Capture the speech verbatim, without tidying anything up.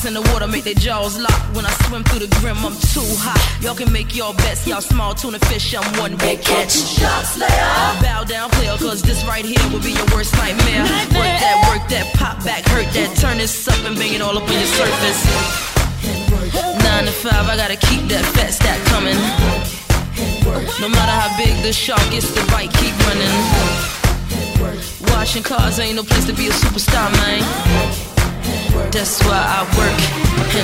in the water make their jaws lock. When I swim through the grim, I'm too hot. Y'all can make your bets, y'all small tuna fish, I'm one big catch. Shots later. Bow down, player, cause this right here will be your worst nightmare. Work that, work that, pop back, hurt that, turn this up and bang it all up on your surface. Nine to five, I gotta keep that fat stack coming. No matter how big the shark is, the bite keep running. Washing cars ain't no place to be a superstar, man. That's why I work.